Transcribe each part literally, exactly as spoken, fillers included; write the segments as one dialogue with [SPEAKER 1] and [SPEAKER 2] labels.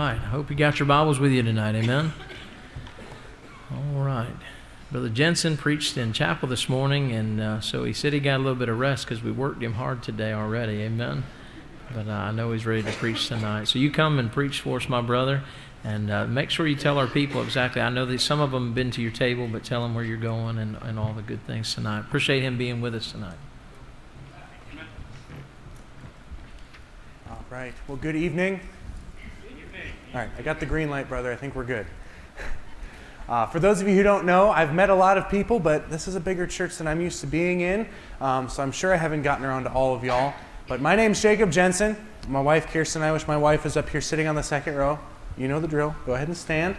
[SPEAKER 1] right. I hope you got your Bibles with you tonight. Amen. All right. Brother Jensen preached in chapel this morning, and uh, so he said he got a little bit of rest because we worked him hard today already. Amen. But uh, I know he's ready to preach tonight. So you come and preach for us, my brother, and uh, make sure you tell our people exactly. I know that some of them have been to your table, but tell them where you're going and, and all the good things tonight. Appreciate him being with us tonight.
[SPEAKER 2] All right. Well, good evening. All right, I got the green light, brother. I think we're good. Uh, for those of you who don't know, I've met a lot of people, but this is a bigger church than I'm used to being in, um, so I'm sure I haven't gotten around to all of y'all. But my name's Jacob Jensen. My wife, Kirsten, I wish my wife was up here sitting on the second row. You know the drill. Go ahead and stand.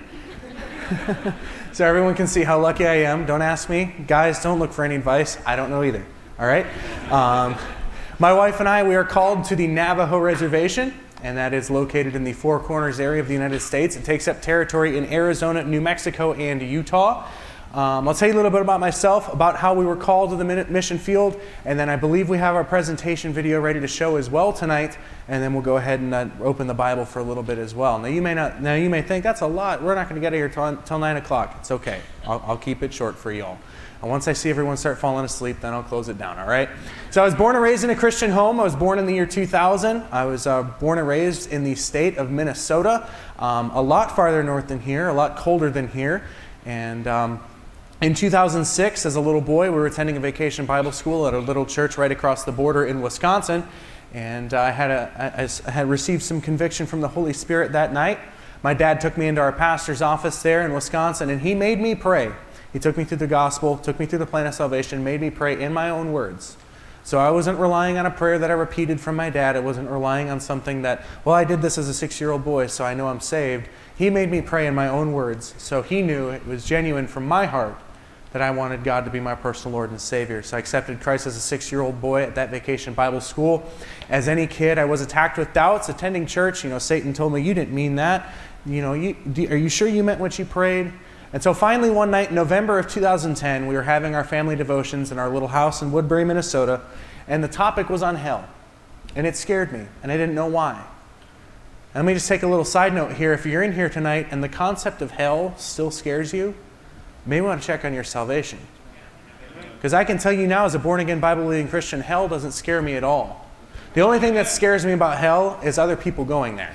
[SPEAKER 2] So everyone can see how lucky I am. Don't ask me. Guys, don't look for any advice. I don't know either. All right? Um, my wife and I, we are called to the Navajo Reservation, and that is located in the Four Corners area of the United States. It takes up territory in Arizona, New Mexico, and Utah. Um, I'll tell you a little bit about myself, about how we were called to the mission field, and then I believe we have our presentation video ready to show as well tonight, and then we'll go ahead and uh, open the Bible for a little bit as well. Now you may not, now you may think that's a lot. We're not going to get here till, till nine o'clock. It's okay. I'll, I'll keep it short for y'all. And once I see everyone start falling asleep, then I'll close it down, all right? So I was born and raised in a Christian home. I was born in the year two thousand. I was uh, born and raised in the state of Minnesota, um, a lot farther north than here, a lot colder than here. And um, in two thousand six, as a little boy, we were attending a vacation Bible school at a little church right across the border in Wisconsin. And I had, a, I had received some conviction from the Holy Spirit that night. My dad took me into our pastor's office there in Wisconsin, and he made me pray. He took me through the gospel, took me through the plan of salvation, made me pray in my own words. So I wasn't relying on a prayer that I repeated from my dad. It wasn't relying on something that, well, I did this as a six-year-old boy, so I know I'm saved. He made me pray in my own words, so he knew it was genuine from my heart that I wanted God to be my personal Lord and Savior. So I accepted Christ as a six-year-old boy at that vacation Bible school. As any kid, I was attacked with doubts. Attending church, you know, Satan told me, you didn't mean that. You know, you, are you sure you meant what you prayed? And so finally one night in November of two thousand ten, we were having our family devotions in our little house in Woodbury, Minnesota, and the topic was on hell. And it scared me, and I didn't know why. And let me just take a little side note here. If you're in here tonight and the concept of hell still scares you, you may want to check on your salvation. Because I can tell you now, as a born-again, Bible-believing Christian, hell doesn't scare me at all. The only thing that scares me about hell is other people going there.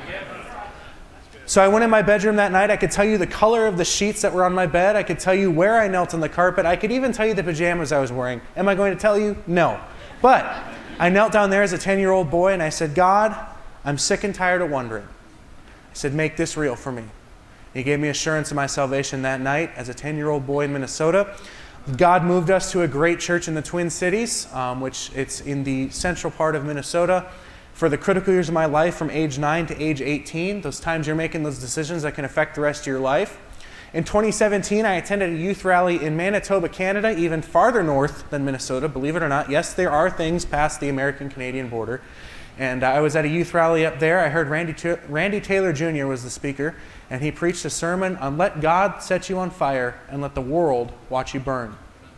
[SPEAKER 2] So I went in my bedroom that night. I could tell you the color of the sheets that were on my bed. I could tell you where I knelt on the carpet. I could even tell you the pajamas I was wearing. Am I going to tell you? No. But I knelt down there as a ten-year-old boy and I said, God, I'm sick and tired of wondering. I said, make this real for me. He gave me assurance of my salvation that night as a ten-year-old boy in Minnesota. God moved us to a great church in the Twin Cities, um, which it's in the central part of Minnesota. For the critical years of my life, from age nine to age eighteen, those times you're making those decisions that can affect the rest of your life. In twenty seventeen, I attended a youth rally in Manitoba, Canada, even farther north than Minnesota, believe it or not. Yes, there are things past the American-Canadian border. And I was at a youth rally up there. I heard Randy, Randy Taylor Junior was the speaker, and he preached a sermon on let God set you on fire and let the world watch you burn.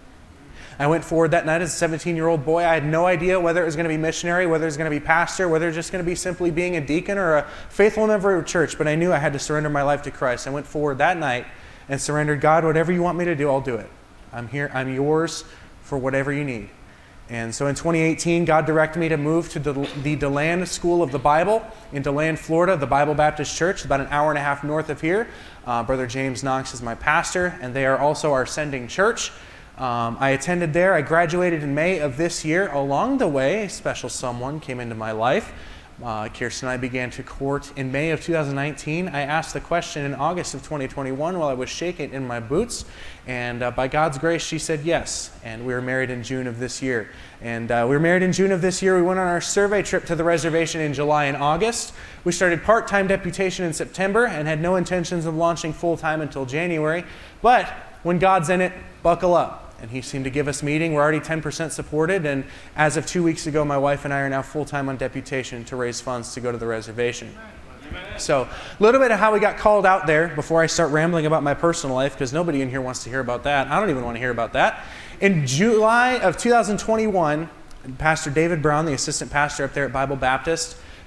[SPEAKER 2] I went forward that night as a seventeen-year-old boy. I had no idea whether it was going to be missionary, whether it was going to be pastor, whether it was just going to be simply being a deacon or a faithful member of a church, but I knew I had to surrender my life to Christ. I went forward that night and surrendered, God, whatever you want me to do, I'll do it. I'm here, I'm yours for whatever you need. And so in twenty eighteen, God directed me to move to the, the DeLand School of the Bible in DeLand, Florida, the Bible Baptist Church, about an hour and a half north of here. Uh, Brother James Knox is my pastor, and they are also our sending church. Um, I attended there. I graduated in May of this year. Along the way, a special someone came into my life. Uh, Kirsten and I began to court in May of two thousand nineteen. I asked the question in August of twenty twenty-one while I was shaking in my boots. And uh, by God's grace, she said yes. And we were married in June of this year. And uh, we were married in June of this year. We went on our survey trip to the reservation in July and August. We started part-time deputation in September and had no intentions of launching full-time until January. But when God's in it, buckle up. And he seemed to give us meeting. We're already ten percent supported, and as of two weeks ago, my wife and I are now full-time on deputation to raise funds to go to the reservation. So a little bit of how we got called out there before I start rambling about my personal life, because nobody in here wants to hear about that. I don't even want to hear about that. In July of two thousand twenty-one, Pastor David Brown, the assistant pastor up there at Bible Baptist,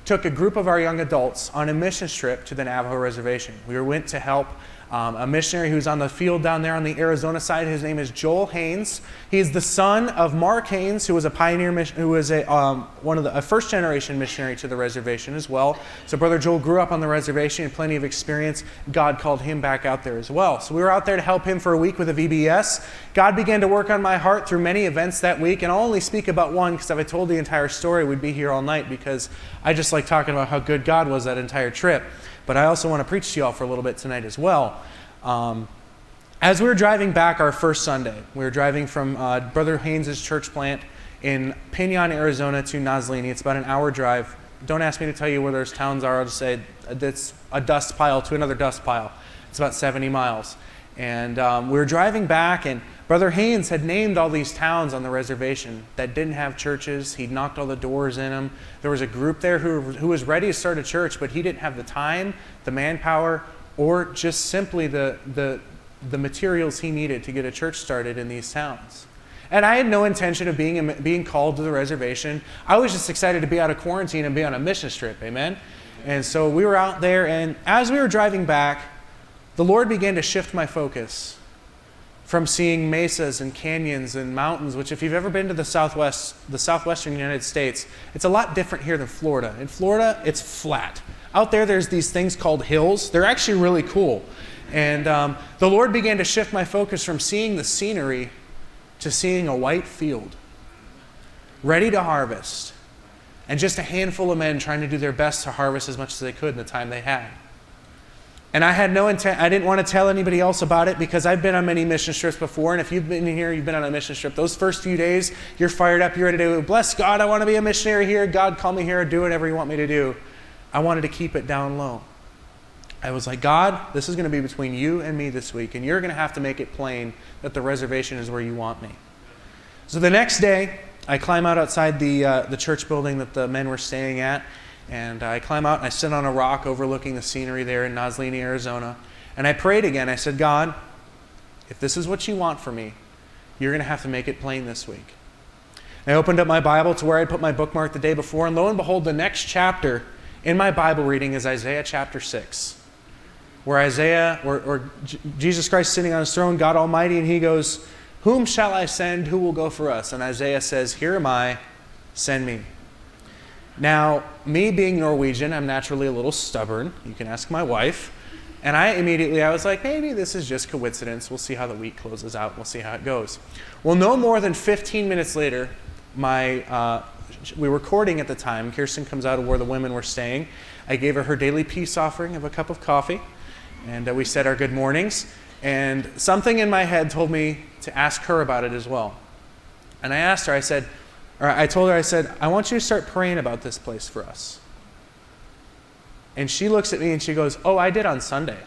[SPEAKER 2] took a group of our young adults on a mission trip to the Navajo Reservation. We went to help Um, a missionary who's on the field down there on the Arizona side. His name is Joel Haynes. He is the son of Mark Haynes, who was a pioneer, mission, who was a um, one of the a first generation missionary to the reservation as well. So Brother Joel grew up on the reservation and plenty of experience. God called him back out there as well. So we were out there to help him for a week with a V B S. God began to work on my heart through many events that week, and I'll only speak about one because if I told the entire story, we'd be here all night because I just like talking about how good God was that entire trip. But I also want to preach to you all for a little bit tonight as well. Um, as we were driving back our first Sunday, we were driving from uh, Brother Haynes' church plant in Pinon, Arizona to Nazlini. It's about an hour drive. Don't ask me to tell you where those towns are. I'll just say it's a dust pile to another dust pile. It's about seventy miles. And um, we were driving back, and Brother Haynes had named all these towns on the reservation that didn't have churches. He'd knocked all the doors in them. There was a group there who, who was ready to start a church, but he didn't have the time, the manpower, or just simply the, the, the materials he needed to get a church started in these towns. And I had no intention of being, being called to the reservation. I was just excited to be out of quarantine and be on a mission trip, amen? And so we were out there, and as we were driving back, the Lord began to shift my focus from seeing mesas and canyons and mountains, which if you've ever been to the southwest, the southwestern United States, it's a lot different here than Florida. In Florida, it's flat. Out there, there's these things called hills. They're actually really cool. And um, the Lord began to shift my focus from seeing the scenery to seeing a white field, ready to harvest, and just a handful of men trying to do their best to harvest as much as they could in the time they had. And I had no intent, I didn't want to tell anybody else about it because I've been on many mission trips before, and if you've been here, you've been on a mission trip, those first few days, you're fired up, you're ready to bless God, I want to be a missionary here, God call me here, do whatever you want me to do. I wanted to keep it down low. I was like, God, this is going to be between you and me this week, and you're going to have to make it plain that the reservation is where you want me. So the next day, I climb out outside the, uh, the church building that the men were staying at, and I climb out and I sit on a rock overlooking the scenery there in Nazlini, Arizona. And I prayed again. I said, God, if this is what you want for me, you're going to have to make it plain this week. And I opened up my Bible to where I'd put my bookmark the day before, and lo and behold, the next chapter in my Bible reading is Isaiah chapter six, where Isaiah, or, or J- Jesus Christ sitting on his throne, God Almighty, and he goes, whom shall I send? Who will go for us? And Isaiah says, here am I, send me. Now, me being Norwegian, I'm naturally a little stubborn. You can ask my wife. And I immediately, I was like, maybe this is just coincidence. We'll see how the week closes out. We'll see how it goes. Well, no more than fifteen minutes later, my uh, we were courting at the time. Kirsten comes out of where the women were staying. I gave her her daily peace offering of a cup of coffee. And uh, we said our good mornings. And something in my head told me to ask her about it as well. And I asked her, I said, or I told her, I said, I want you to start praying about this place for us. And she looks at me and she goes, oh, I did on Sunday.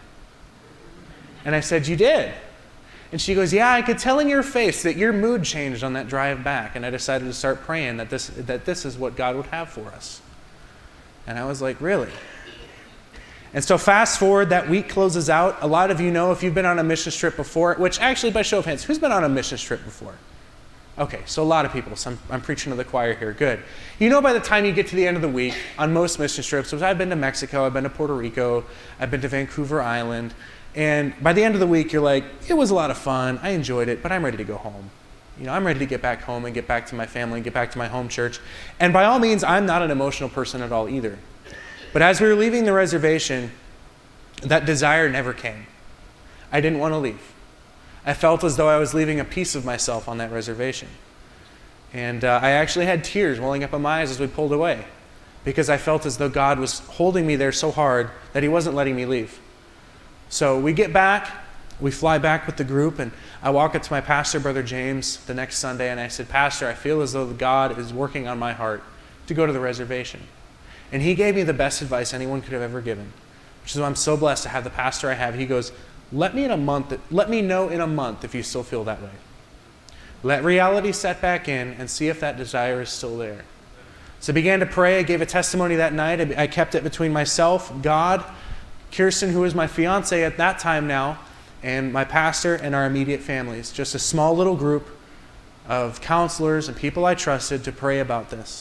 [SPEAKER 2] And I said, you did? And she goes, yeah, I could tell in your face that your mood changed on that drive back. And I decided to start praying that this, that this is what God would have for us. And I was like, really? And so fast forward, that week closes out. A lot of you know if you've been on a mission trip before, which actually by show of hands, who's been on a mission trip before? Okay, so a lot of people. So I'm, I'm preaching to the choir here. Good. You know by the time you get to the end of the week, on most mission trips, which I've been to Mexico, I've been to Puerto Rico, I've been to Vancouver Island, and by the end of the week, you're like, it was a lot of fun, I enjoyed it, but I'm ready to go home. You know, I'm ready to get back home and get back to my family and get back to my home church. And by all means, I'm not an emotional person at all either. But as we were leaving the reservation, that desire never came. I didn't want to leave. I felt as though I was leaving a piece of myself on that reservation. And uh, I actually had tears welling up in my eyes as we pulled away because I felt as though God was holding me there so hard that he wasn't letting me leave. So we get back, we fly back with the group, and I walk up to my pastor, Brother James, the next Sunday, and I said, Pastor, I feel as though God is working on my heart to go to the reservation. And he gave me the best advice anyone could have ever given, which is why I'm so blessed to have the pastor I have. He goes, Let me in a month. Let me know in a month if you still feel that way. Let reality set back in and see if that desire is still there. So I began to pray. I gave a testimony that night. I kept it between myself, God, Kirsten, who was my fiance at that time now, and my pastor and our immediate families. Just a small little group of counselors and people I trusted to pray about this.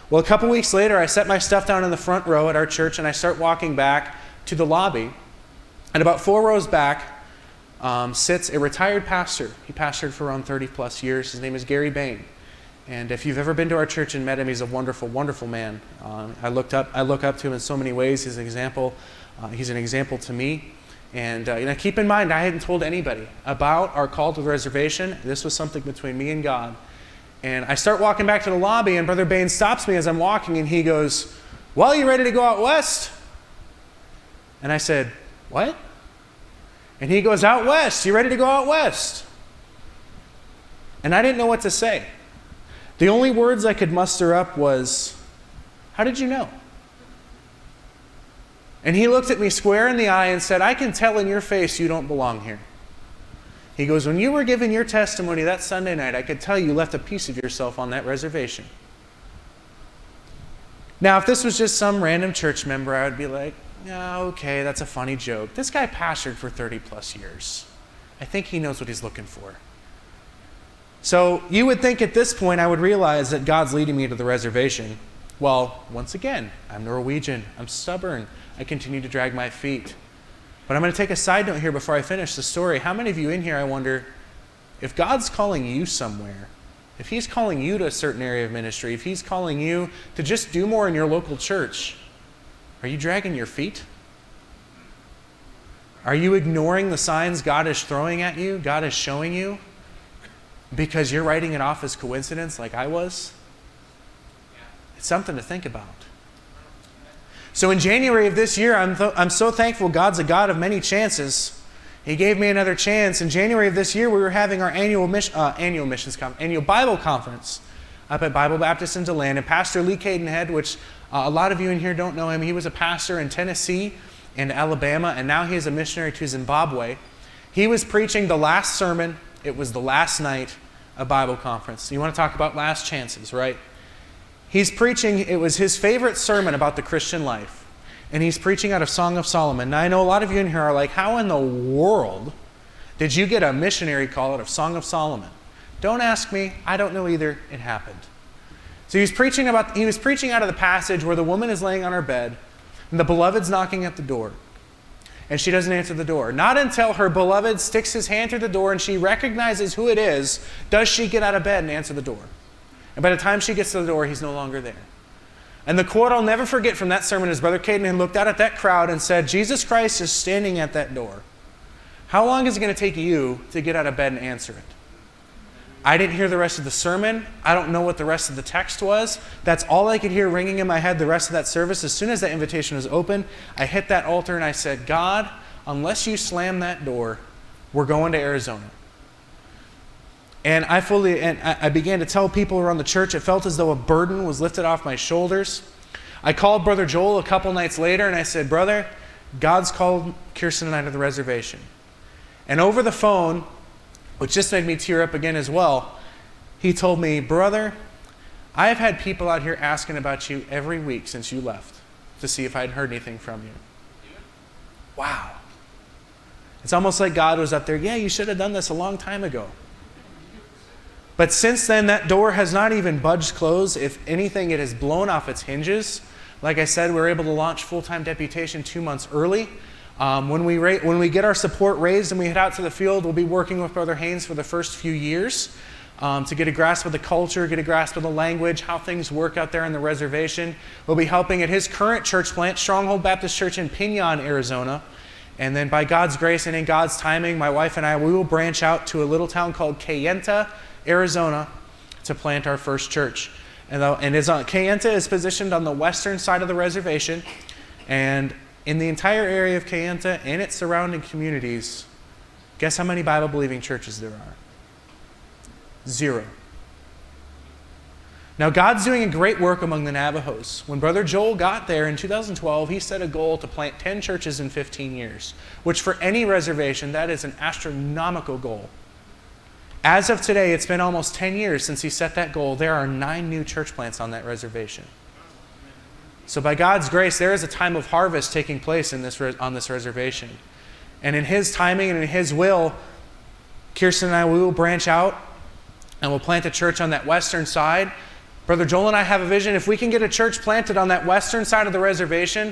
[SPEAKER 2] Well, a couple weeks later, I set my stuff down in the front row at our church, and I start walking back to the lobby. And about four rows back um, sits a retired pastor. He pastored for around thirty plus years. His name is Gary Bain. And if you've ever been to our church and met him, he's a wonderful, wonderful man. Um, I looked up, I look up to him in so many ways. He's an example. Uh, he's an example to me. And uh, you know, keep in mind, I hadn't told anybody about our call to the reservation. This was something between me and God. And I start walking back to the lobby, and Brother Bain stops me as I'm walking, and he goes, "Well, you ready to go out west?" And I said, "What?" And he goes, "Out west. You ready to go out west?" And I didn't know what to say. The only words I could muster up was, "How did you know?" And he looked at me square in the eye and said, "I can tell in your face you don't belong here." He goes, "When you were giving your testimony that Sunday night, I could tell you left a piece of yourself on that reservation." Now, if this was just some random church member, I would be like, "Yeah, okay, that's a funny joke." This guy pastored for thirty plus years. I think he knows what he's looking for. So you would think at this point I would realize that God's leading me to the reservation. Well, once again, I'm Norwegian. I'm stubborn. I continue to drag my feet. But I'm going to take a side note here before I finish the story. How many of you in here, I wonder, if God's calling you somewhere, if he's calling you to a certain area of ministry, if he's calling you to just do more in your local church, are you dragging your feet? Are you ignoring the signs God is throwing at you, God is showing you, because you're writing it off as coincidence like I was? It's something to think about. So in January of this year, I'm, th- I'm so thankful God's a God of many chances. He gave me another chance. In January of this year, we were having our annual, mission, uh, annual missions conference, annual Bible conference up at Bible Baptist in DeLand. And Pastor Lee Cadenhead, which uh, a lot of you in here don't know him, he was a pastor in Tennessee and Alabama, and now he is a missionary to Zimbabwe. He was preaching the last sermon. It was the last night of Bible conference. You want to talk about last chances, right? He's preaching, it was his favorite sermon about the Christian life. And he's preaching out of Song of Solomon. Now I know a lot of you in here are like, how in the world did you get a missionary call out of Song of Solomon? Don't ask me, I don't know either, it happened. So he was preaching about, he was preaching out of the passage where the woman is laying on her bed and the beloved's knocking at the door. And she doesn't answer the door. Not until her beloved sticks his hand through the door and she recognizes who it is, does she get out of bed and answer the door. And by the time she gets to the door, he's no longer there. And the quote I'll never forget from that sermon is Brother Caden looked out at that crowd and said, "Jesus Christ is standing at that door. How long is it going to take you to get out of bed and answer it?" I didn't hear the rest of the sermon. I don't know what the rest of the text was. That's all I could hear ringing in my head the rest of that service. As soon as that invitation was open, I hit that altar and I said, "God, unless you slam that door, we're going to Arizona." And I fully, and I began to tell people around the church, it felt as though a burden was lifted off my shoulders. I called Brother Joel a couple nights later and I said, "Brother, God's called Kirsten and I to the reservation." And over the phone, which just made me tear up again as well, he told me, "Brother, I have had people out here asking about you every week since you left to see if I'd heard anything from you." Wow. It's almost like God was up there, "Yeah, you should have done this a long time ago." But since then, that door has not even budged closed. If anything, it has blown off its hinges. Like I said, we were able to launch full-time deputation two months early. Um, when we ra- when we get our support raised and we head out to the field, we'll be working with Brother Haynes for the first few years um, to get a grasp of the culture, get a grasp of the language, how things work out there on the reservation. We'll be helping at his current church plant, Stronghold Baptist Church in Pinon, Arizona. And then by God's grace and in God's timing, my wife and I, we will branch out to a little town called Kayenta, Arizona, to plant our first church. And, the, and is on, Kayenta is positioned on the western side of the reservation. And in the entire area of Kayenta and its surrounding communities, guess how many Bible-believing churches there are? Zero. Now, God's doing a great work among the Navajos. When Brother Joel got there in two thousand twelve, he set a goal to plant ten churches in fifteen years, which for any reservation, that is an astronomical goal. As of today, it's been almost ten years since he set that goal. There are nine new church plants on that reservation. So by God's grace, there is a time of harvest taking place in this on this reservation. And in his timing and in his will, Kirsten and I, we will branch out and we'll plant a church on that western side. Brother Joel and I have a vision. If we can get a church planted on that western side of the reservation,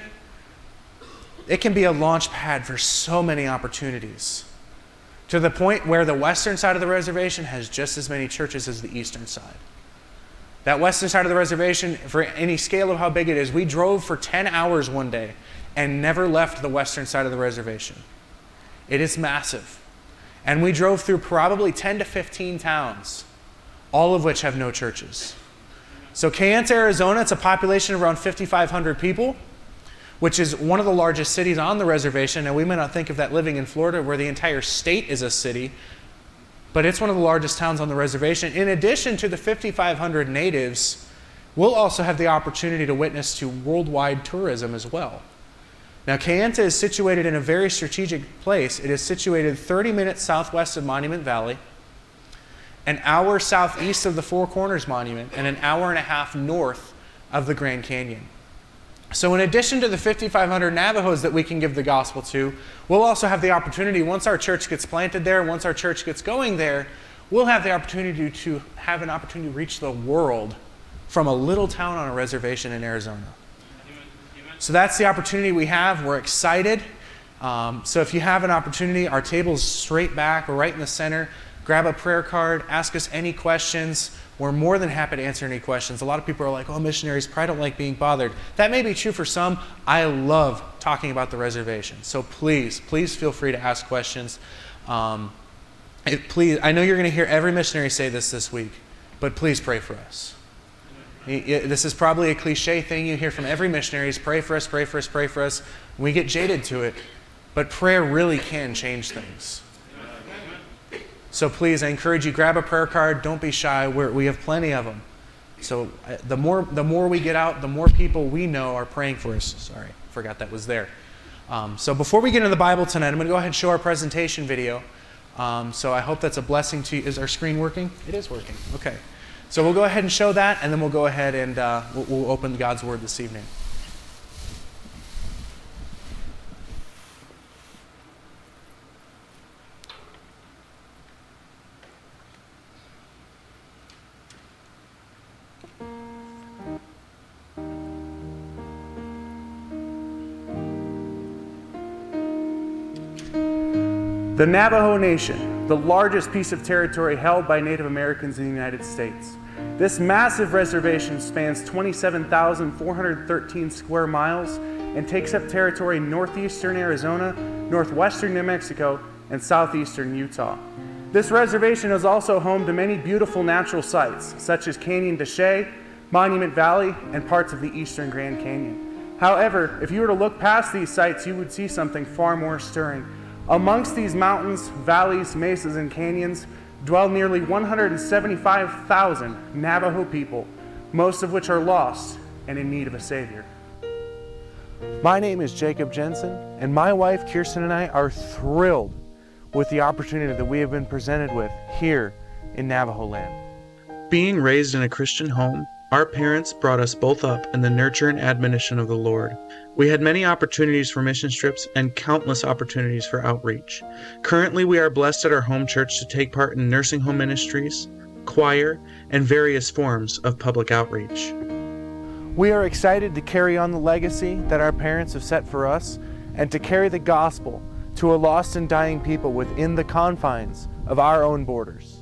[SPEAKER 2] it can be a launch pad for so many opportunities, to the point where the western side of the reservation has just as many churches as the eastern side. That western side of the reservation, for any scale of how big it is, we drove for ten hours one day and never left the western side of the reservation. It is massive. And we drove through probably ten to fifteen towns, all of which have no churches. So Kayenta, Arizona, it's a population of around fifty-five hundred people, which is one of the largest cities on the reservation. Now, we may not think of that living in Florida, where the entire state is a city, but it's one of the largest towns on the reservation. In addition to the fifty-five hundred natives, we'll also have the opportunity to witness to worldwide tourism as well. Now, Kayenta is situated in a very strategic place. It is situated thirty minutes southwest of Monument Valley, an hour southeast of the Four Corners Monument, and an hour and a half north of the Grand Canyon. So in addition to the fifty-five hundred Navajos that we can give the gospel to, we'll also have the opportunity, once our church gets planted there, once our church gets going there, we'll have the opportunity to have an opportunity to reach the world from a little town on a reservation in Arizona. So that's the opportunity we have. We're excited. Um, so if you have an opportunity, our table's straight back, we're right in the center. Grab a prayer card, ask us any questions. We're more than happy to answer any questions. A lot of people are like, oh, missionaries probably don't like being bothered. That may be true for some. I love talking about the reservation. So please, please feel free to ask questions. Um, it, please, I know you're going to hear every missionary say this this week, but please pray for us. This is probably a cliche thing you hear from every missionary is pray for us, pray for us, pray for us. We get jaded to it, but prayer really can change things. So please, I encourage you, grab a prayer card. Don't be shy. We're, we have plenty of them. So uh, the more the more we get out, the more people we know are praying for us. Sorry, forgot that was there. Um, so before we get into the Bible tonight, I'm going to go ahead and show our presentation video. Um, so I hope that's a blessing to you. Is our screen working? It is working. Okay. So we'll go ahead and show that, and then we'll go ahead and uh, we'll, we'll open God's Word this evening. The Navajo Nation, the largest piece of territory held by Native Americans in the United States. This massive reservation spans twenty-seven thousand four hundred thirteen square miles and takes up territory in northeastern Arizona, northwestern New Mexico, and southeastern Utah. This reservation is also home to many beautiful natural sites, such as Canyon de Chelly, Monument Valley, and parts of the eastern Grand Canyon. However, if you were to look past these sites, you would see something far more stirring. Amongst these mountains, valleys, mesas, and canyons dwell nearly one hundred seventy-five thousand Navajo people, most of which are lost and in need of a Savior. My name is Jacob Jensen, and my wife Kirsten and I are thrilled with the opportunity that we have been presented with here in Navajo land.
[SPEAKER 3] Being raised in a Christian home, our parents brought us both up in the nurture and admonition of the Lord. We had many opportunities for mission trips and countless opportunities for outreach. Currently, we are blessed at our home church to take part in nursing home ministries, choir, and various forms of public outreach.
[SPEAKER 2] We are excited to carry on the legacy that our parents have set for us and to carry the gospel to a lost and dying people within the confines of our own borders.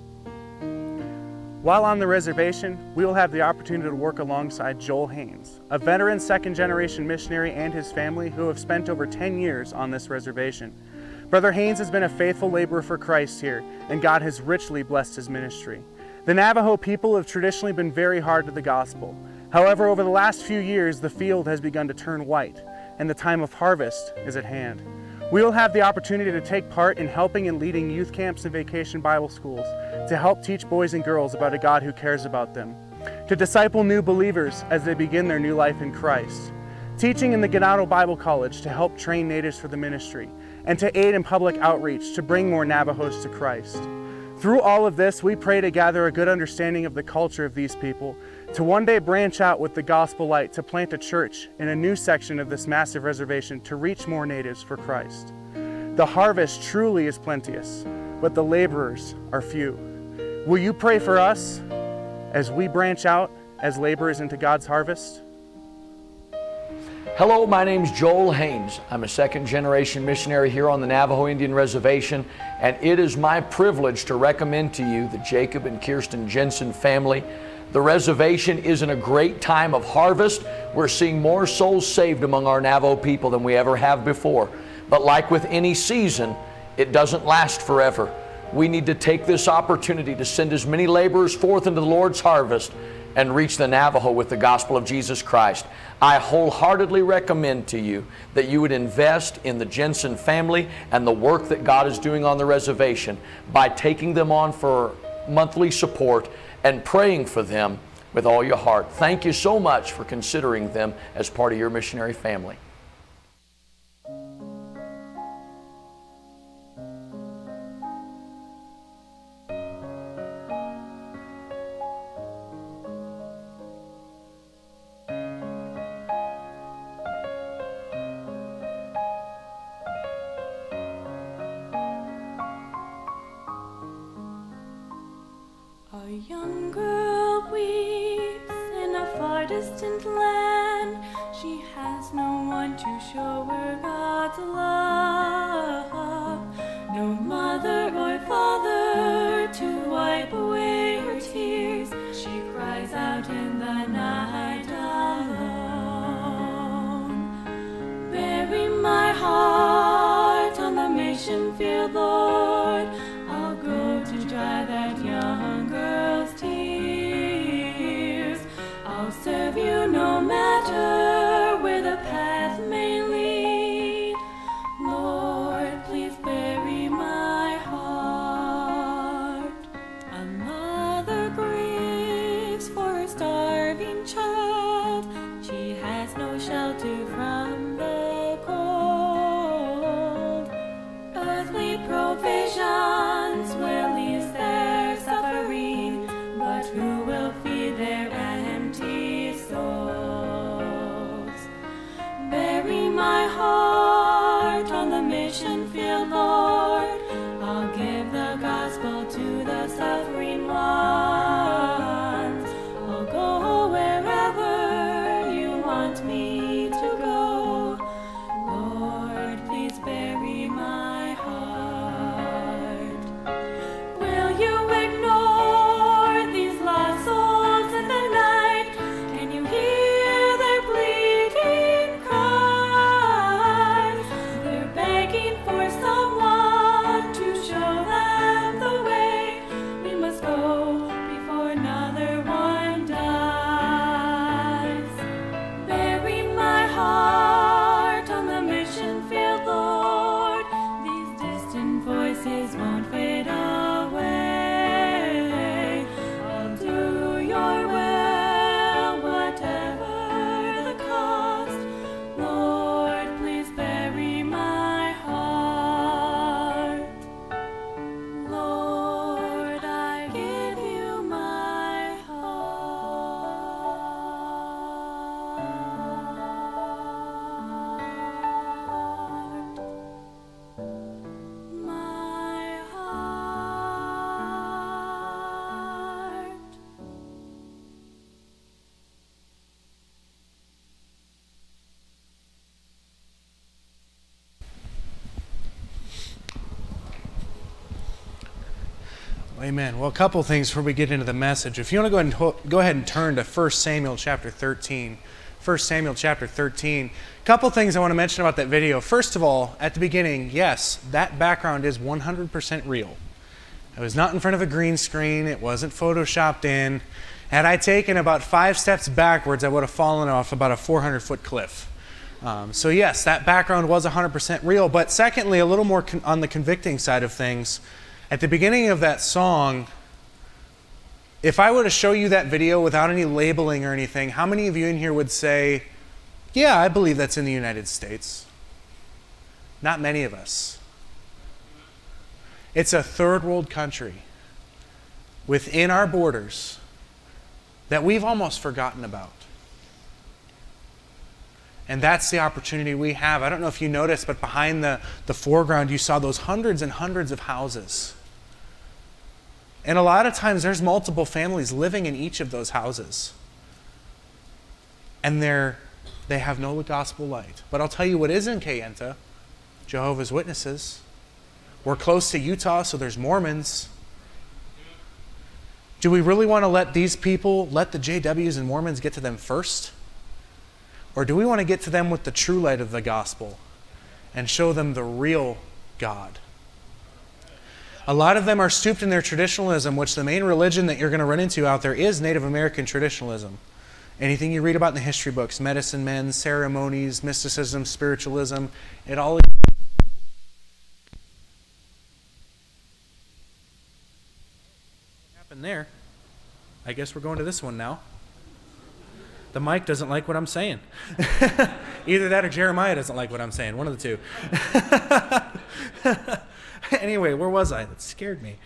[SPEAKER 2] While on the reservation, we will have the opportunity to work alongside Joel Haynes, a veteran second-generation missionary, and his family who have spent over ten years on this reservation. Brother Haynes has been a faithful laborer for Christ here, and God has richly blessed his ministry. The Navajo people have traditionally been very hard to the gospel. However, over the last few years, the field has begun to turn white, and the time of harvest is at hand. We will have the opportunity to take part in helping and leading youth camps and vacation Bible schools to help teach boys and girls about a God who cares about them, to disciple new believers as they begin their new life in Christ, teaching in the Ganado Bible College to help train natives for the ministry, and to aid in public outreach to bring more Navajos to Christ. Through all of this, we pray to gather a good understanding of the culture of these people, to one day branch out with the gospel light to plant a church in a new section of this massive reservation to reach more natives for Christ. The harvest truly is plenteous, but the laborers are few. Will you pray for us as we branch out as laborers into God's harvest?
[SPEAKER 4] Hello, my name's Joel Haynes. I'm a second generation missionary here on the Navajo Indian Reservation, and it is my privilege to recommend to you the Jacob and Kirsten Jensen family. The reservation is in a great time of harvest. We're seeing more souls saved among our Navajo people than we ever have before. But like with any season, it doesn't last forever. We need to take this opportunity to send as many laborers forth into the Lord's harvest and reach the Navajo with the gospel of Jesus Christ. I wholeheartedly recommend to you that you would invest in the Jensen family and the work that God is doing on the reservation by taking them on for monthly support and praying for them with all your heart. Thank you so much for considering them as part of your missionary family.
[SPEAKER 5] A young girl weeps in a far distant land. She has no one to show her God's love, no mother or father to wipe away her tears. She cries out in the night alone. Bury my heart on the mission field, Lord. I'll go to dry that young girl's tears. I'll serve you no matter where the path may lead. Lord, please bury my heart. A mother grieves for her starving child. She has no shelter from the cold. Earthly provisions will ease their suffering, but who will feed their empty souls? Bury my heart on the mission field, Lord. I'll give the gospel to the suffering ones. I'll go wherever you want me to go. Lord, please bury my heart. Will you ignore these lost souls in the night? Can you hear their pleading cries? They're begging for someone to show them the way. We must go before another one dies. Bury my heart on the mission field, Lord. These distant voices won't fade away. I'll do your will, whatever the cost. Lord, please bury my heart. Lord, I give you my heart. My heart.
[SPEAKER 2] Amen. Well, a couple things before we get into the message. If you want to go ahead and, ho- go ahead and turn to First Samuel chapter thirteen. First Samuel chapter thirteen. A couple things I want to mention about that video. First of all, at the beginning, yes, that background is one hundred percent real. It was not in front of a green screen. It wasn't photoshopped in. Had I taken about five steps backwards, I would have fallen off about a four hundred foot cliff. Um, so yes, that background was one hundred percent real. But secondly, a little more con- on the convicting side of things, at the beginning of that song, if I were to show you that video without any labeling or anything, how many of you in here would say, yeah, I believe that's in the United States? Not many of us. It's a third world country within our borders that we've almost forgotten about. And that's the opportunity we have. I don't know if you noticed, but behind the, the foreground, you saw those hundreds and hundreds of houses. And a lot of times there's multiple families living in each of those houses. and they're they have no gospel light. But I'll tell you what is in Kayenta: Jehovah's Witnesses. We're close to Utah, so there's Mormons. Do we really want to let these people, let the J Ws and Mormons get to them first? Or do we want to get to them with the true light of the gospel and show them the real God? A lot of them are stooped in their traditionalism, which the main religion that you're going to run into out there is Native American traditionalism. Anything you read about in the history books, medicine men, ceremonies, mysticism, spiritualism, it all happened there. I guess we're going to this one now. The mic doesn't like what I'm saying. Either that or Jeremiah doesn't like what I'm saying. One of the two. Anyway, where was I? That scared me.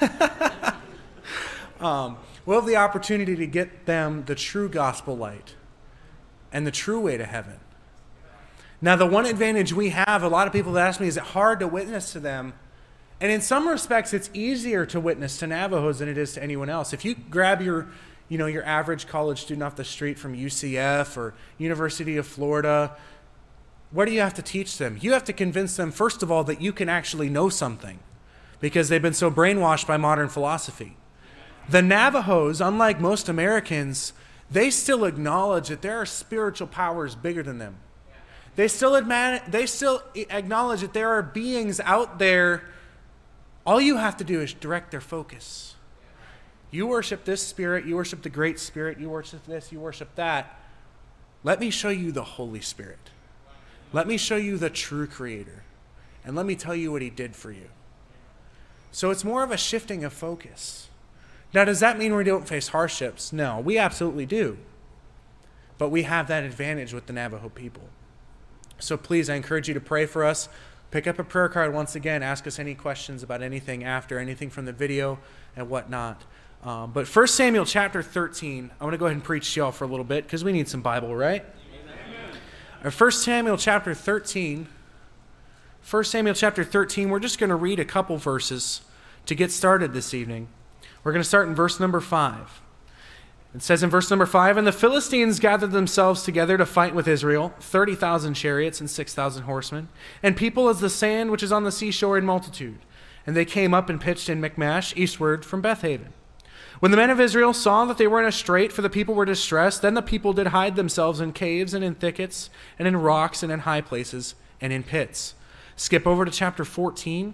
[SPEAKER 2] um, we'll have the opportunity to get them the true gospel light and the true way to heaven. Now, the one advantage we have, a lot of people have asked me, is it hard to witness to them? And in some respects, it's easier to witness to Navajos than it is to anyone else. If you grab your, you know, your average college student off the street from U C F or University of Florida, what do you have to teach them? You have to convince them, first of all, that you can actually know something because they've been so brainwashed by modern philosophy. The Navajos, unlike most Americans, they still acknowledge that there are spiritual powers bigger than them. They still admit, they still acknowledge that there are beings out there. All you have to do is direct their focus. You worship this spirit, you worship the Great Spirit, you worship this, you worship that. Let me show you the Holy Spirit. Let me show you the true Creator. And let me tell you what He did for you. So it's more of a shifting of focus. Now, does that mean we don't face hardships? No, we absolutely do. But we have that advantage with the Navajo people. So please, I encourage you to pray for us. Pick up a prayer card once again. Ask us any questions about anything after, anything from the video and whatnot. Um, but First Samuel chapter thirteen, I want to go ahead and preach to y'all for a little bit because we need some Bible, right? Amen. First Samuel chapter thirteen. First Samuel chapter thirteen, we're just going to read a couple verses to get started this evening. We're going to start in verse number five. It says in verse number five, "And the Philistines gathered themselves together to fight with Israel, thirty thousand chariots and six thousand horsemen, and people as the sand which is on the seashore in multitude. And they came up and pitched in Michmash, eastward from Bethaven. When the men of Israel saw that they were in a strait, for the people were distressed, then the people did hide themselves in caves and in thickets and in rocks and in high places and in pits." Skip over to chapter fourteen.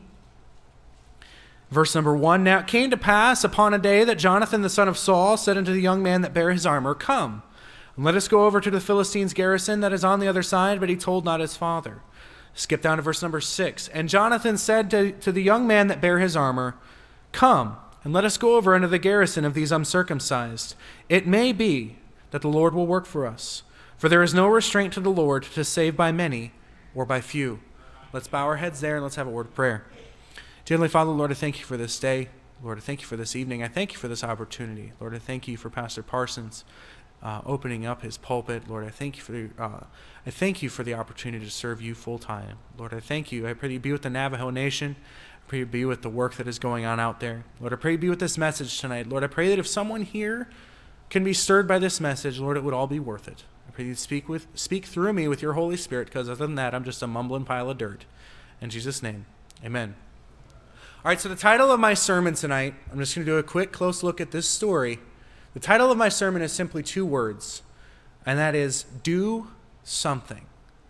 [SPEAKER 2] Verse number one, "Now it came to pass upon a day that Jonathan the son of Saul said unto the young man that bare his armor, Come, and let us go over to the Philistines' garrison that is on the other side, but he told not his father." Skip down to verse number six. "And Jonathan said to, to the young man that bare his armor, Come, and let us go over unto the garrison of these uncircumcised. It may be that the Lord will work for us, for there is no restraint to the Lord to save by many or by few." Let's bow our heads there and let's have a word of prayer. Dear Heavenly Father, Lord, I thank you for this day. Lord, I thank you for this evening. I thank you for this opportunity. Lord, I thank you for Pastor Parsons uh, opening up his pulpit. Lord, I thank you for the, uh, I thank you for the opportunity to serve you full time. Lord, I thank you. I pray that you be with the Navajo Nation. I pray you be with the work that is going on out there. Lord, I pray you be with this message tonight. Lord, I pray that if someone here can be stirred by this message, Lord, it would all be worth it. I pray you speak with, speak through me with your Holy Spirit, because other than that, I'm just a mumbling pile of dirt. In Jesus' name, amen. All right, so the title of my sermon tonight, I'm just going to do a quick, close look at this story. The title of my sermon is simply two words, and that is, Do Something.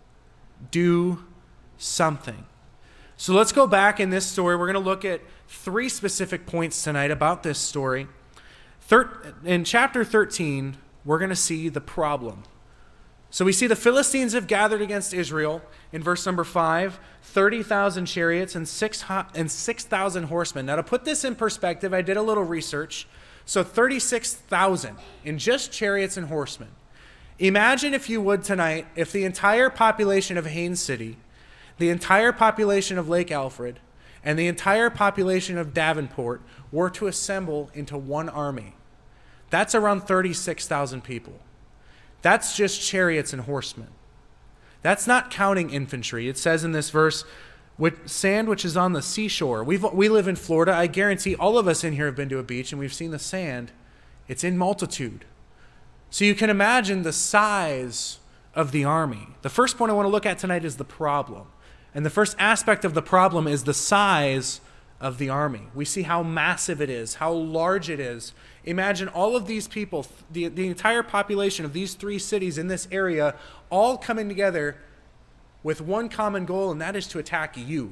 [SPEAKER 2] Do something. So let's go back in this story. We're going to look at three specific points tonight about this story. Thir- in chapter thirteen, we're going to see the problem. So we see the Philistines have gathered against Israel in verse number five, thirty thousand chariots and six and six thousand horsemen. Now to put this in perspective, I did a little research. So thirty-six thousand in just chariots and horsemen. Imagine, if you would tonight, if the entire population of Haines City, the entire population of Lake Alfred, and the entire population of Davenport were to assemble into one army. That's around thirty-six thousand people. That's just chariots and horsemen. That's not counting infantry. It says in this verse, with sand which is on the seashore. We've, we live in Florida. I guarantee all of us in here have been to a beach and we've seen the sand. It's in multitude. So you can imagine the size of the army. The first point I want to look at tonight is the problem. And the first aspect of the problem is the size of the army. We see how massive it is, how large it is. Imagine all of these people, the, the entire population of these three cities in this area, all coming together with one common goal, and that is to attack you.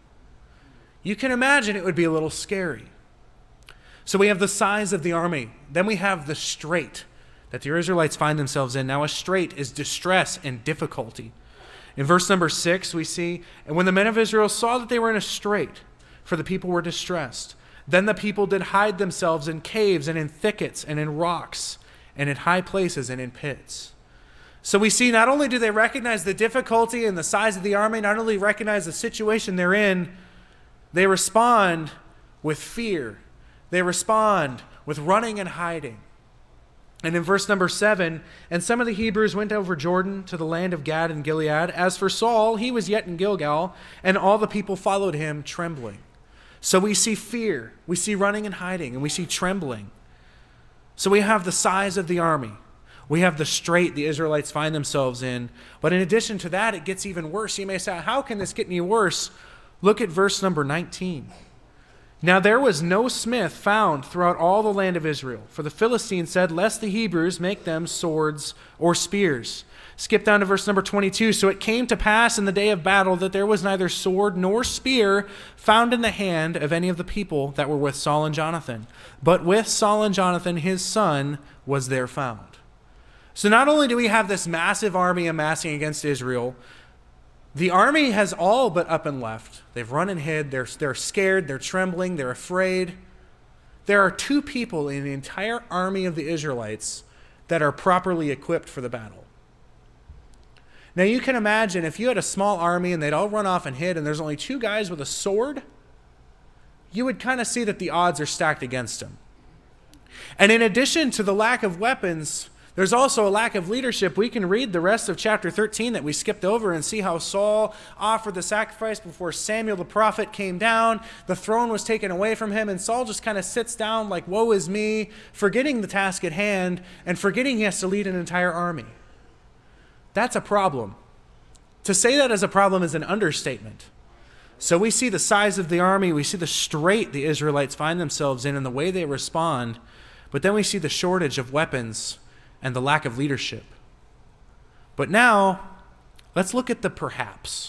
[SPEAKER 2] You can imagine it would be a little scary. So we have the size of the army. Then we have the strait that the Israelites find themselves in. Now a strait is distress and difficulty. In verse number six, we see, and when the men of Israel saw that they were in a strait, for the people were distressed, then the people did hide themselves in caves and in thickets and in rocks and in high places and in pits. So we see not only do they recognize the difficulty and the size of the army, not only recognize the situation they're in, they respond with fear. They respond with running and hiding. And in verse number seven, and some of the Hebrews went over Jordan to the land of Gad and Gilead. As for Saul, he was yet in Gilgal, and all the people followed him trembling. So we see fear, we see running and hiding, and we see trembling. So we have the size of the army. We have the strait the Israelites find themselves in. But in addition to that, it gets even worse. You may say, how can this get any worse? Look at verse number nineteen. Now there was no smith found throughout all the land of Israel, for the Philistines said, lest the Hebrews make them swords or spears. Skip down to verse number twenty-two. So it came to pass in the day of battle that there was neither sword nor spear found in the hand of any of the people that were with Saul and Jonathan. But with Saul and Jonathan, his son, was there found. So not only do we have this massive army amassing against Israel, the army has all but up and left. They've run and hid. They're, they're scared. They're trembling. They're afraid. There are two people in the entire army of the Israelites that are properly equipped for the battle. Now you can imagine if you had a small army and they'd all run off and hid and there's only two guys with a sword, you would kind of see that the odds are stacked against them. And in addition to the lack of weapons, there's also a lack of leadership. We can read the rest of chapter thirteen that we skipped over and see how Saul offered the sacrifice before Samuel the prophet came down. The throne was taken away from him, and Saul just kind of sits down like, woe is me, forgetting the task at hand and forgetting he has to lead an entire army. That's a problem. To say that as a problem is an understatement. So we see the size of the army, we see the strait the Israelites find themselves in and the way they respond, but then we see the shortage of weapons and the lack of leadership. But now, let's look at the perhaps.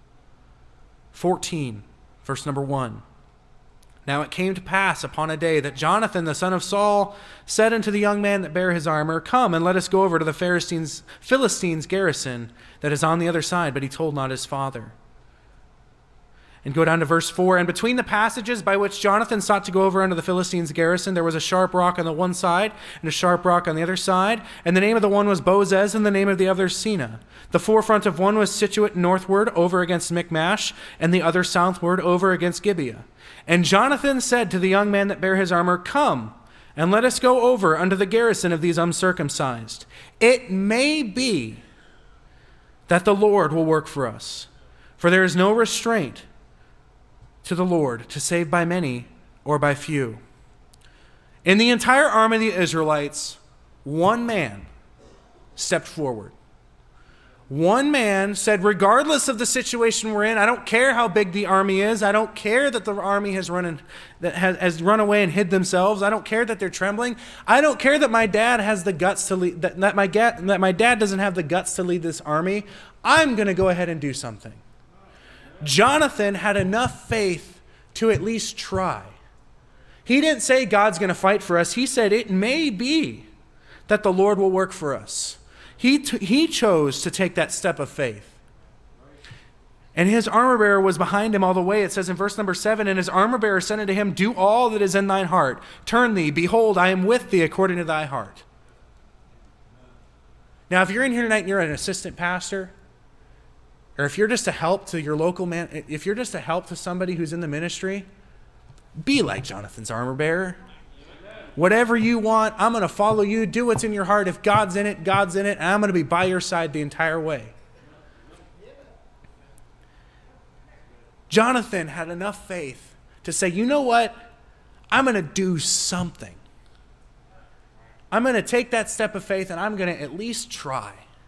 [SPEAKER 2] fourteen, verse number one. Now it came to pass upon a day that Jonathan, the son of Saul, said unto the young man that bare his armor, come and let us go over to the Philistines, Philistines' garrison that is on the other side. But he told not his father. And go down to verse four. And between the passages by which Jonathan sought to go over unto the Philistines' garrison, there was a sharp rock on the one side and a sharp rock on the other side. And the name of the one was Bozez, and the name of the other Sina. The forefront of one was situate northward over against Michmash, and the other southward over against Gibeah. And Jonathan said to the young man that bare his armor, come, and let us go over unto the garrison of these uncircumcised. It may be that the Lord will work for us, for there is no restraint to the Lord to save by many or by few. In the entire army of the Israelites, one man stepped forward. One man said, regardless of the situation we're in, I don't care how big the army is. I don't care that the army has run, in, that has, has run away and hid themselves. I don't care that they're trembling. I don't care that my dad has the guts to lead, that, that, my, that my dad doesn't have the guts to lead this army. I'm going to go ahead and do something. Jonathan had enough faith to at least try. He didn't say God's going to fight for us. He said it may be that the Lord will work for us. He, t- he chose to take that step of faith. And his armor bearer was behind him all the way. It says in verse number seven, and his armor bearer said unto him, do all that is in thine heart. Turn thee, behold, I am with thee according to thy heart. Now, if you're in here tonight and you're an assistant pastor, or if you're just a help to your local man, if you're just a help to somebody who's in the ministry, be like Jonathan's armor bearer. Whatever you want, I'm going to follow you. Do what's in your heart. If God's in it, God's in it. And I'm going to be by your side the entire way. Jonathan had enough faith to say, you know what? I'm going to do something. I'm going to take that step of faith and I'm going to at least try.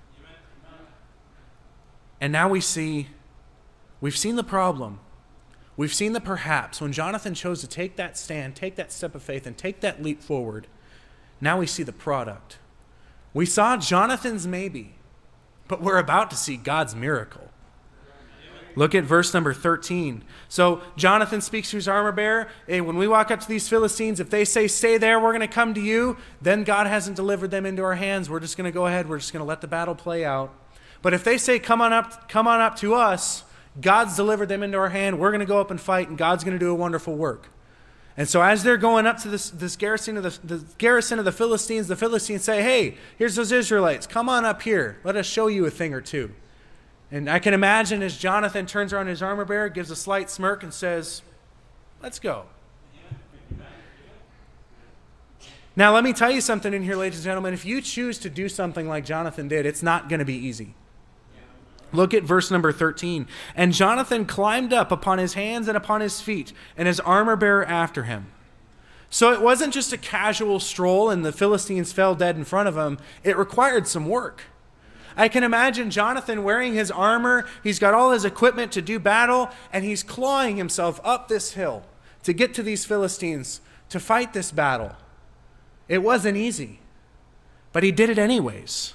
[SPEAKER 2] And now we see, we've seen the problem. We've seen the perhaps. When Jonathan chose to take that stand, take that step of faith, and take that leap forward, now we see the product. We saw Jonathan's maybe, but we're about to see God's miracle. Look at verse number thirteen. So Jonathan speaks to his armor bearer. Hey, when we walk up to these Philistines, if they say, stay there, we're going to come to you, then God hasn't delivered them into our hands. We're just going to go ahead. We're just going to let the battle play out. But if they say, come on up, come on up to us, God's delivered them into our hand. We're going to go up and fight, and God's going to do a wonderful work. And so as they're going up to this, this garrison, of the, the garrison of the Philistines, the Philistines say, hey, here's those Israelites. Come on up here. Let us show you a thing or two. And I can imagine as Jonathan turns around his armor bearer, gives a slight smirk and says, let's go. Now, let me tell you something in here, ladies and gentlemen. If you choose to do something like Jonathan did, it's not going to be easy. Look at verse number thirteen. And Jonathan climbed up upon his hands and upon his feet, and his armor bearer after him. So it wasn't just a casual stroll and the Philistines fell dead in front of him. It required some work. I can imagine Jonathan wearing his armor. He's got all his equipment to do battle, and he's clawing himself up this hill to get to these Philistines, to fight this battle. It wasn't easy, but he did it anyways.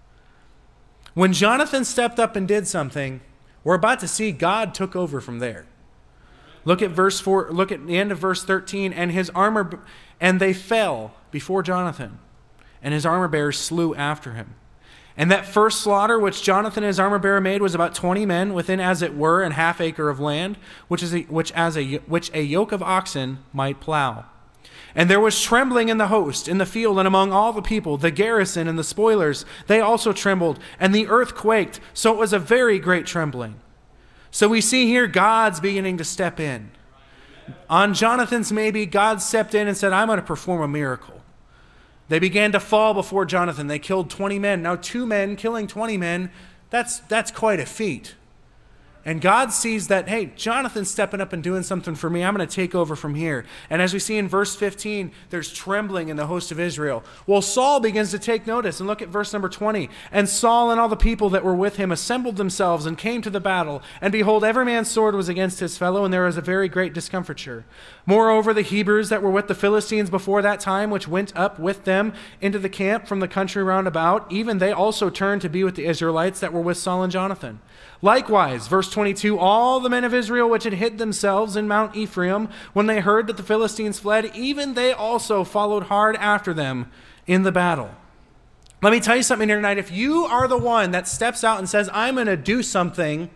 [SPEAKER 2] When Jonathan stepped up and did something, we're about to see God took over from there. Look at verse four, look at the end of verse thirteen, and his armor, and they fell before Jonathan, and his armor bearers slew after him. And that first slaughter which Jonathan and his armor bearer made was about twenty men within, as it were, an half acre of land, which is a, which as a which a yoke of oxen might plow. And there was trembling in the host, in the field, and among all the people, the garrison and the spoilers. They also trembled, and the earth quaked. So it was a very great trembling. So we see here God's beginning to step in. On Jonathan's maybe, God stepped in and said, I'm going to perform a miracle. They began to fall before Jonathan. They killed twenty men. Now two men killing twenty men, that's, that's quite a feat. And God sees that, hey, Jonathan's stepping up and doing something for me. I'm going to take over from here. And as we see in verse fifteen, there's trembling in the host of Israel. Well, Saul begins to take notice. And look at verse number twenty. And Saul and all the people that were with him assembled themselves and came to the battle. And behold, every man's sword was against his fellow, and there was a very great discomfiture. Moreover, the Hebrews that were with the Philistines before that time, which went up with them into the camp from the country round about, even they also turned to be with the Israelites that were with Saul and Jonathan. Likewise, verse twenty-two, all the men of Israel which had hid themselves in Mount Ephraim, when they heard that the Philistines fled, even they also followed hard after them in the battle. Let me tell you something here tonight. If you are the one that steps out and says, I'm going to do something,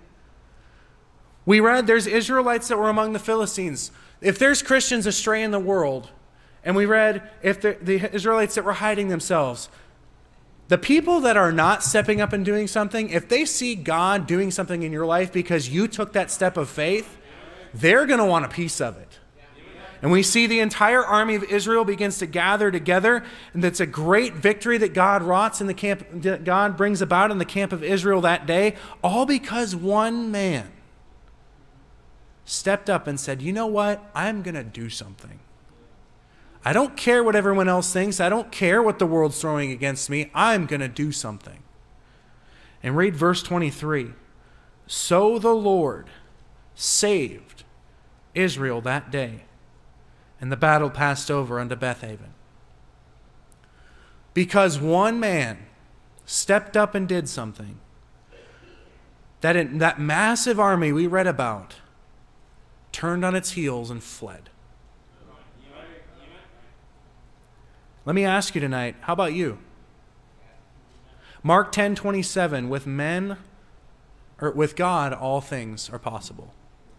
[SPEAKER 2] we read there's Israelites that were among the Philistines. If there's Christians astray in the world, and we read if the, the Israelites that were hiding themselves, the people that are not stepping up and doing something, if they see God doing something in your life because you took that step of faith, they're going to want a piece of it. And we see the entire army of Israel begins to gather together, and that's a great victory that God wrought in the camp, that God brings about in the camp of Israel that day, all because one man stepped up and said, you know what? I'm going to do something. I don't care what everyone else thinks. I don't care what the world's throwing against me. I'm going to do something. And read verse twenty-three. So the Lord saved Israel that day, and the battle passed over unto Bethaven. Because one man stepped up and did something, that, in, that massive army we read about turned on its heels and fled. Let me ask you tonight, how about you? Mark ten twenty-seven, with men, or with God, all things are possible.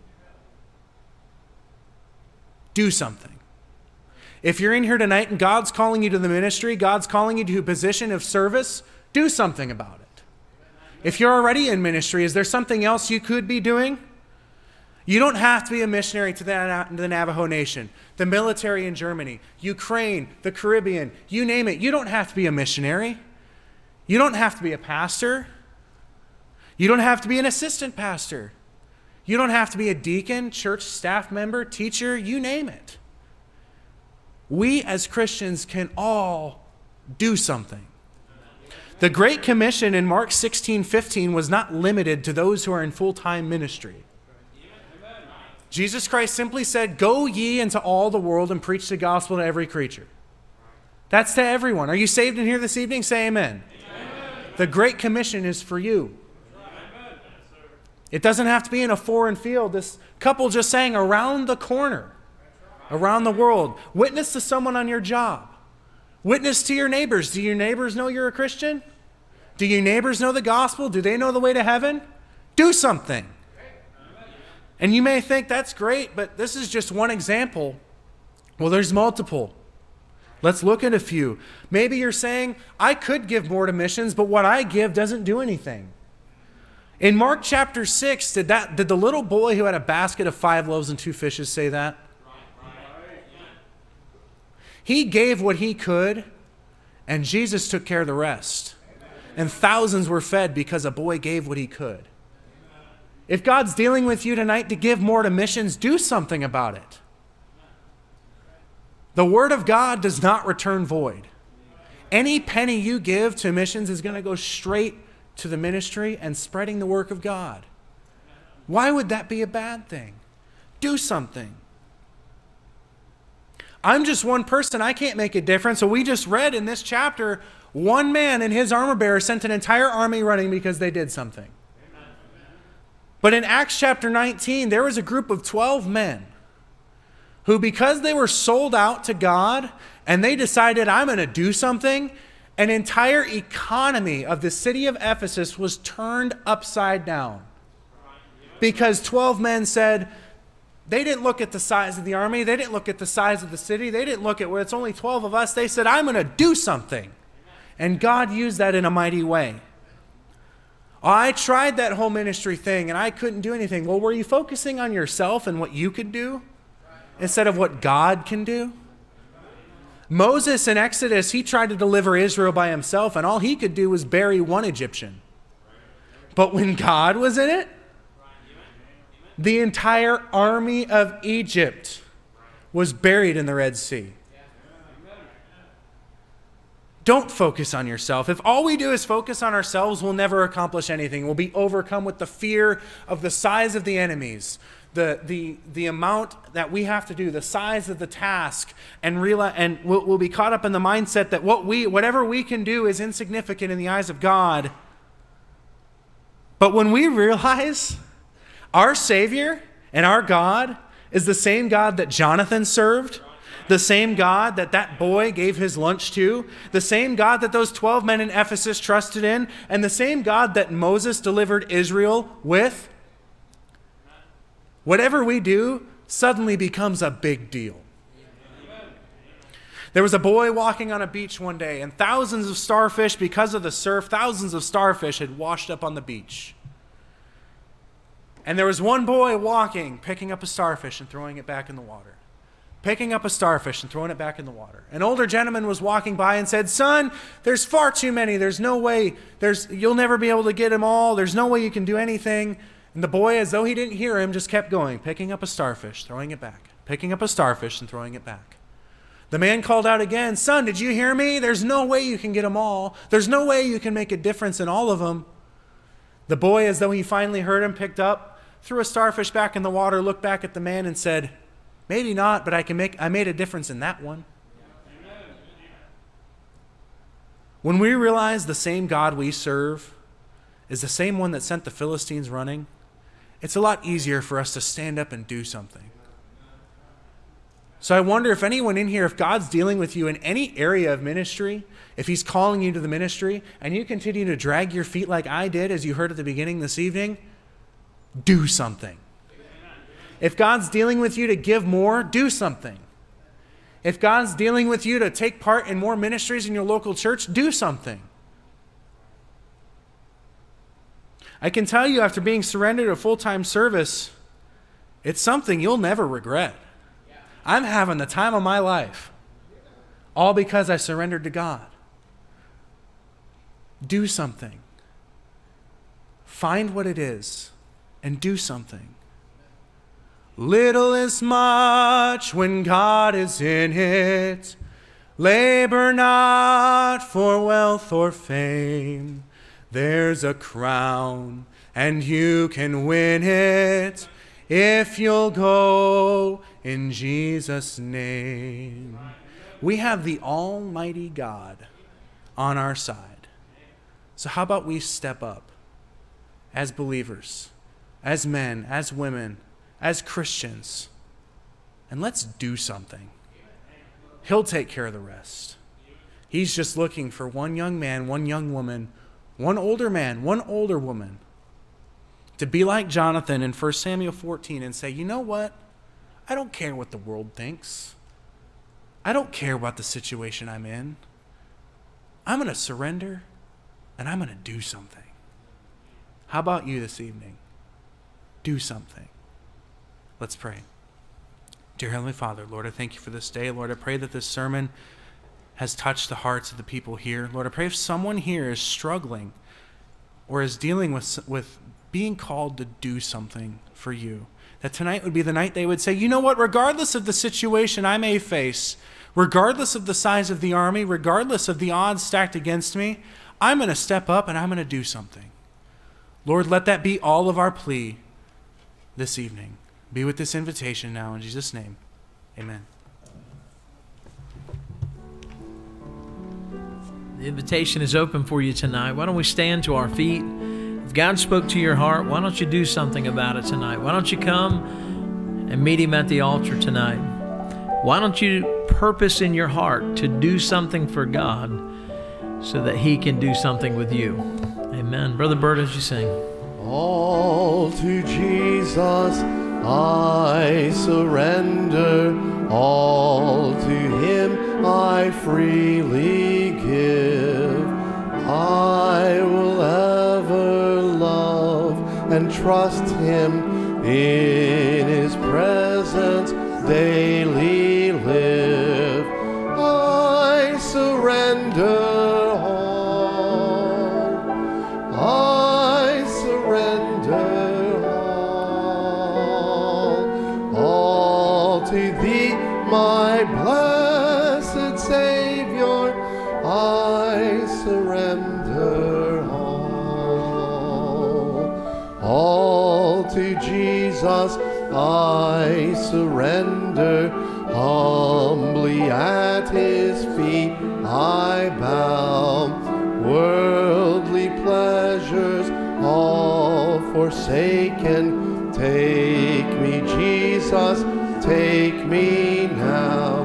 [SPEAKER 2] Do something. If you're in here tonight and God's calling you to the ministry, God's calling you to a position of service, do something about it. If you're already in ministry, is there something else you could be doing? You don't have to be a missionary to the, the Navajo Nation, the military in Germany, Ukraine, the Caribbean, you name it. You don't have to be a missionary. You don't have to be a pastor. You don't have to be an assistant pastor. You don't have to be a deacon, church staff member, teacher, you name it. We as Christians can all Do something. The Great Commission in Mark sixteen fifteen was not limited to those who are in full-time ministry. Jesus Christ simply said, go ye into all the world and preach the gospel to every creature. That's to everyone. Are you saved in here this evening? Say amen. Amen. The Great Commission is for you. Amen. It doesn't have to be in a foreign field. This couple just sang around the corner, around the world. Witness to someone on your job. Witness to your neighbors. Do your neighbors know you're a Christian? Do your neighbors know the gospel? Do they know the way to heaven? Do something. And you may think that's great, but this is just one example. Well, there's multiple. Let's look at a few. Maybe you're saying, I could give more to missions, but what I give doesn't do anything. In Mark chapter six, did that did the little boy who had a basket of five loaves and two fishes say that? He gave what he could, and Jesus took care of the rest. And thousands were fed because a boy gave what he could. If God's dealing with you tonight to give more to missions, do something about it. The Word of God does not return void. Any penny you give to missions is going to go straight to the ministry and spreading the work of God. Why would that be a bad thing? Do something. I'm just one person. I can't make a difference. So we just read in this chapter, one man and his armor bearer sent an entire army running because they did something. But in Acts chapter nineteen, there was a group of twelve men who, because they were sold out to God and they decided, I'm going to do something, an entire economy of the city of Ephesus was turned upside down. Because twelve men said, they didn't look at the size of the army, they didn't look at the size of the city, they didn't look at where it's only twelve of us. They said, I'm going to do something. And God used that in a mighty way. I tried that whole ministry thing and I couldn't do anything. Well, were you focusing on yourself and what you could do instead of what God can do? Moses in Exodus, he tried to deliver Israel by himself and all he could do was bury one Egyptian. But when God was in it, the entire army of Egypt was buried in the Red Sea. Don't focus on yourself. If all we do is focus on ourselves, we'll never accomplish anything. We'll be overcome with the fear of the size of the enemies, the the the amount that we have to do, the size of the task, and realize, and we'll, we'll be caught up in the mindset that what we whatever we can do is insignificant in the eyes of God. But when we realize our Savior and our God is the same God that Jonathan served, the same God that that boy gave his lunch to, the same God that those twelve men in Ephesus trusted in, and the same God that Moses delivered Israel with, whatever we do suddenly becomes a big deal. There was a boy walking on a beach one day, and thousands of starfish, because of the surf, thousands of starfish had washed up on the beach. And there was one boy walking, picking up a starfish and throwing it back in the water. Picking up a starfish and throwing it back in the water. An older gentleman was walking by and said, son, there's far too many. There's no way. There's, you'll never be able to get them all. There's no way you can do anything. And the boy, as though he didn't hear him, just kept going, picking up a starfish, throwing it back. Picking up a starfish and throwing it back. The man called out again, son, did you hear me? There's no way you can get them all. There's no way you can make a difference in all of them. The boy, as though he finally heard him, picked up, threw a starfish back in the water, looked back at the man and said, maybe not, but I can make I made a difference in that one. When we realize the same God we serve is the same one that sent the Philistines running, it's a lot easier for us to stand up and do something. So I wonder if anyone in here, if God's dealing with you in any area of ministry, if he's calling you to the ministry, and you continue to drag your feet like I did, as you heard at the beginning this evening, do something. If God's dealing with you to give more, do something. If God's dealing with you to take part in more ministries in your local church, do something. I can tell you, after being surrendered to full-time service, it's something you'll never regret. I'm having the time of my life, all because I surrendered to God. Do something. Find what it is and do something. Little is much when God is in it. Labor not for wealth or fame. There's a crown, and you can win it if you'll go in Jesus' name. We have the Almighty God on our side. So how about we step up as believers, as men, as women, as Christians, and let's do something. He'll take care of the rest. He's just looking for one young man, one young woman, one older man, one older woman to be like Jonathan in First Samuel fourteen and say, you know what? I don't care what the world thinks. I don't care about the situation I'm in. I'm going to surrender and I'm going to do something. How about you this evening? Do something. Let's pray. Dear Heavenly Father, Lord, I thank you for this day. Lord, I pray that this sermon has touched the hearts of the people here. Lord, I pray if someone here is struggling or is dealing with, with being called to do something for you, that tonight would be the night they would say, you know what, regardless of the situation I may face, regardless of the size of the army, regardless of the odds stacked against me, I'm going to step up and I'm going to do something. Lord, let that be all of our plea this evening. Be with this invitation now in Jesus' name. Amen.
[SPEAKER 1] The invitation is open for you tonight. Why don't we stand to our feet? If God spoke to your heart, why don't you do something about it tonight? Why don't you come and meet him at the altar tonight? Why don't you purpose in your heart to do something for God so that he can do something with you? Amen. Brother Bert, as you sing.
[SPEAKER 6] All to Jesus I surrender, all to him I freely give. I will ever love and trust him, in his presence daily live. I surrender all, I surrender to thee, my blessed Savior, I surrender all. All to Jesus I surrender, humbly at his feet I bow. Worldly pleasures all forsaken, take me, Jesus, take me now.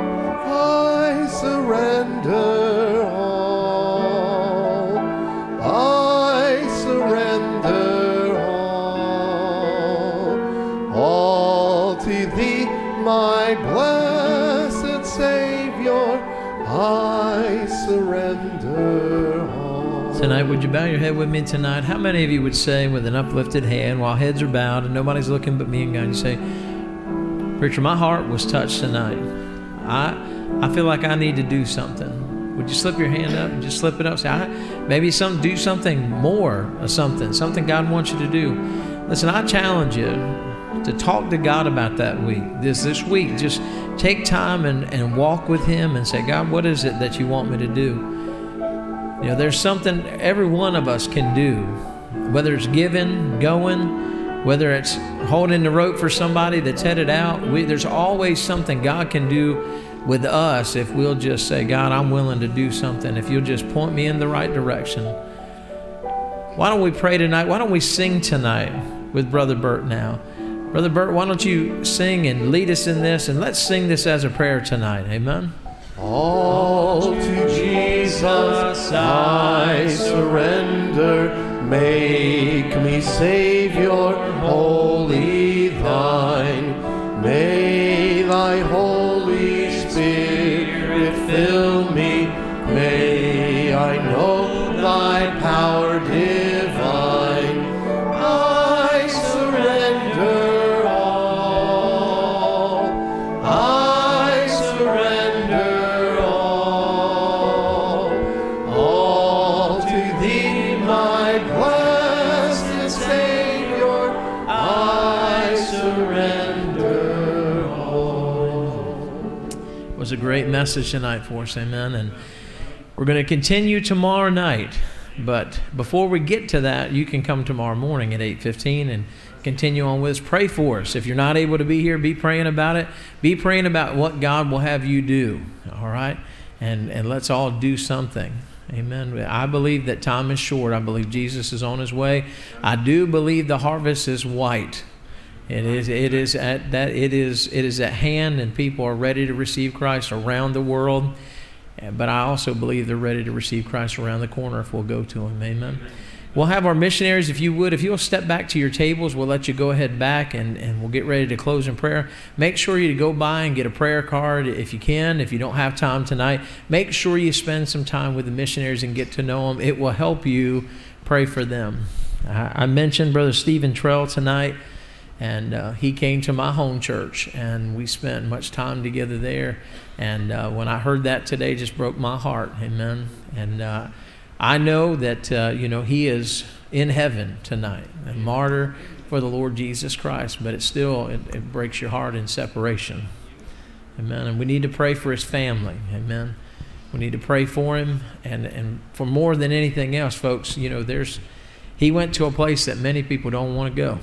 [SPEAKER 6] I surrender all, I surrender all, all to thee, my blessed Savior, I surrender all.
[SPEAKER 1] Tonight, would you bow your head with me tonight? How many of you would say with an uplifted hand while heads are bowed and nobody's looking but me and God, you say, Preacher, my heart was touched tonight. I I feel like I need to do something. Would you slip your hand up and just slip it up? Say, I, maybe some do something more of something, something God wants you to do. Listen, I challenge you to talk to God about that week. This this week, just take time and, and walk with him and say, God, what is it that you want me to do? You know, there's something every one of us can do, whether it's giving, going, whether it's holding the rope for somebody that's headed out. We, there's always something God can do with us if we'll just say, God, I'm willing to do something. If you'll just point me in the right direction. Why don't we pray tonight? Why don't we sing tonight with Brother Bert now? Brother Bert, why don't you sing and lead us in this, and let's sing this as a prayer tonight. Amen.
[SPEAKER 6] All to Jesus I surrender, make me Savior, wholly thine. May thy Holy Spirit fill me, may I know thy power divine. I surrender all, I surrender all, all to thee, my blessed Savior, I
[SPEAKER 1] was a great message tonight for us. Amen. And we're going to continue tomorrow night. But before we get to that, you can come tomorrow morning at eight fifteen and continue on with us. Pray for us. If you're not able to be here, be praying about it. Be praying about what God will have you do. All right? And, and let's all do something. Amen. I believe that time is short. I believe Jesus is on his way. I do believe the harvest is white. It is. It is at that. It is. It is at hand, and people are ready to receive Christ around the world. But I also believe they're ready to receive Christ around the corner if we'll go to him. Amen. We'll have our missionaries, if you would, if you'll step back to your tables, we'll let you go ahead back, and, and we'll get ready to close in prayer. Make sure you go by and get a prayer card if you can. If you don't have time tonight, make sure you spend some time with the missionaries and get to know them. It will help you pray for them. I, I mentioned Brother Stephen Trell tonight, and uh, he came to my home church, and we spent much time together there. And uh, when I heard that today, it just broke my heart. Amen. And uh, I know that, uh, you know, he is in heaven tonight, a martyr for the Lord Jesus Christ, but it still, it, it breaks your heart in separation. Amen. And we need to pray for his family. Amen. We need to pray for him. And, and for more than anything else, folks, you know, there's, he went to a place that many people don't want to go.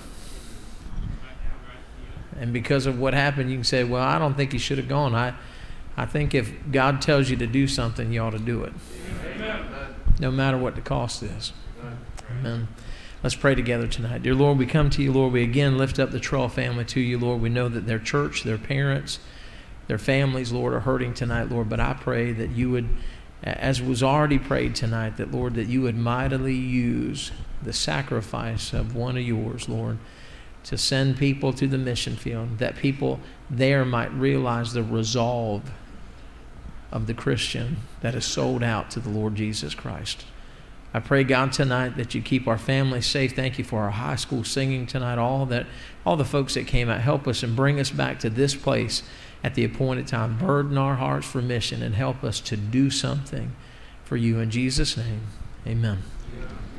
[SPEAKER 1] And because of what happened, you can say, well, I don't think he should have gone. I, I think if God tells you to do something, you ought to do it. Amen. No matter what the cost is. Amen. Let's pray together tonight. Dear Lord, we come to you, Lord. We again lift up the Trell family to you, Lord. We know that their church, their parents, their families, Lord, are hurting tonight, Lord. But I pray that you would, as was already prayed tonight, that, Lord, that you would mightily use the sacrifice of one of yours, Lord, to send people to the mission field, that people there might realize the resolve of the Christian that is sold out to the Lord Jesus Christ. I pray, God, tonight that you keep our families safe. Thank you for our high school singing tonight, all that, all the folks that came out. Help us and bring us back to this place at the appointed time. Burden our hearts for mission and help us to do something for you. In Jesus' name, amen.